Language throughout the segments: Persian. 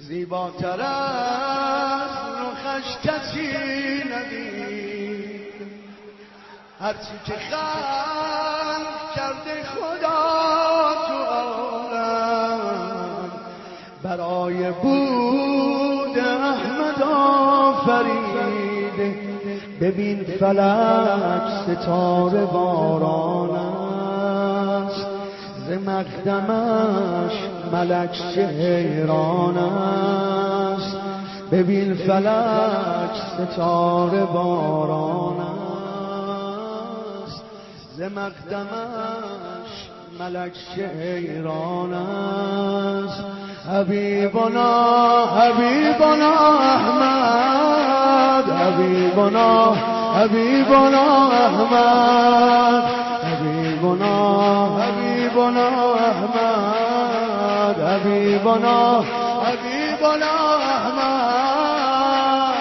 زیباتر از رخش کسی ندید، هرچی که خلق کرده خدا تو عالم برای بود احمد آفریده. ببین فلک ستاره باران است، ز مقدمش ملک حیران است. ببین فلک ستاره باران است، ز مقدمش ملک حیران است. حبیبنا حبیبنا احمد، حبیبنا حبیبنا احمد، حبیبنا حبیبنا احمد، حبیبنا حبیبنا احمد.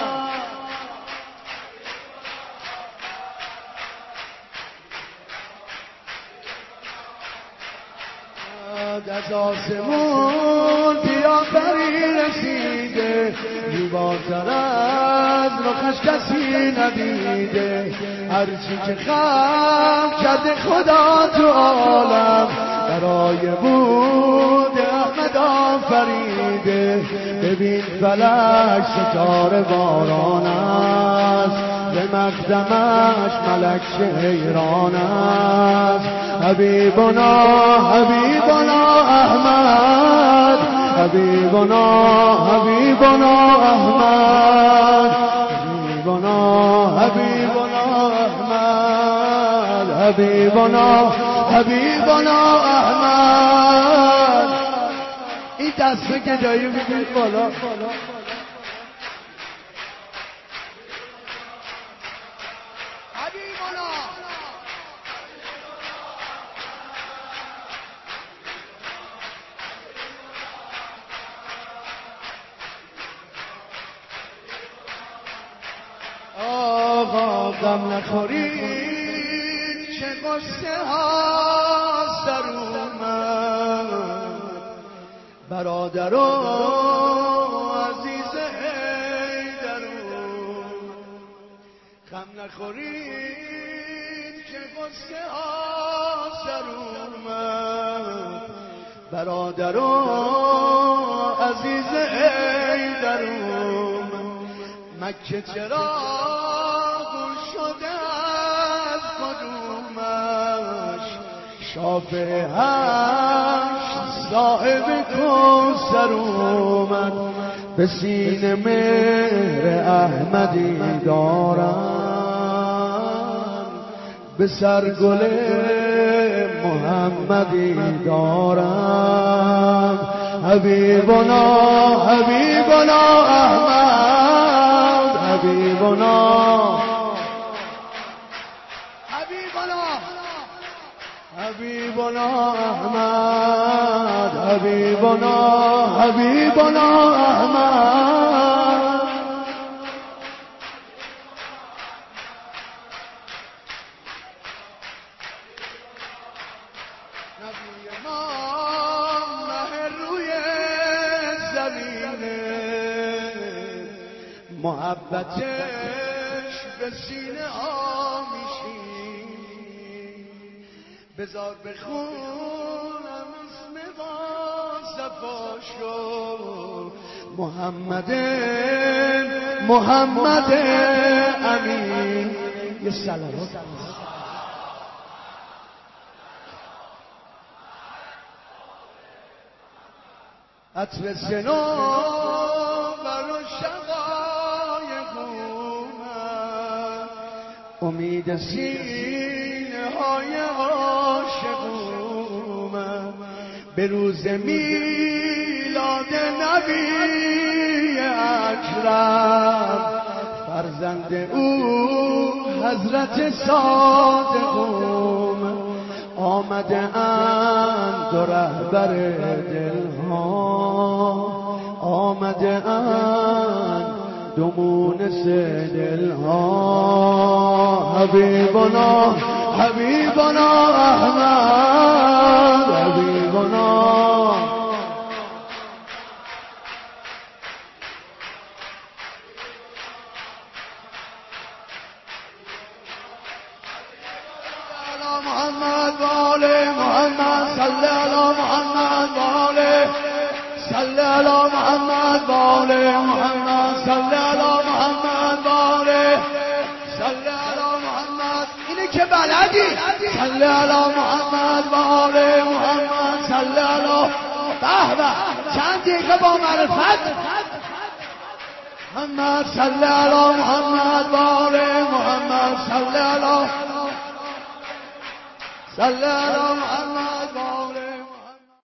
از آسمون پیامبری رسیده، زیباتر از رخش کسی ندیده. هرچی که خلق کرده خدا تو عالم برای بود احمد آفریده. ببین فلک ستاره باران است، به مقدمش ملک حیران است. حبیبنا حبیبنا احمد، حبیبنا حبیبنا احمد، حبیبنا حبیبنا احمد، حبیبنا حبیبنا احمد. این دسته که جایی بگید بالا. آقا غم نخورید چه قصه ها سر اومد، برادر و عزیز حیدرون. غم نخورید چه قصه ها سر اومد، برادر و عزیز حیدرون. مکه چرا گل شده از کدومش، شافعهش صاحب کوثر اومد. به سینه مهر احمدی دارم، به سر گل محمدی دارم. حبیبنا حبیبنا احمد، حبیبنا حبیبنا حبیبنا احمد، حبیبنا حبیبنا احمد. نبی ما مه روی زمینه، محبتش به سینه آمیشی. بذار بخونم اسم با صفاشو، محمد محمد امین. یه صلوات عطر سنو برو شقایقومم، امید سینه های عاشقومم. به روز میلاد نبی اکرم، فرزند او حضرت صادقوم. آمده اند و رهبر دلها، آمده اند دو مونس دلها. حبیبنا حبیبنا احمد، حبیبنا محمد وآل محمد صل على محمد وآل صل على محمد وآل محمد صل على محمد وآل صل على محمد. اینه که بلدی صل على محمد وآل محمد صل على. به به چند دقیقه با معرفت. محمد صل على محمد وآل محمد صل على. صل على محمد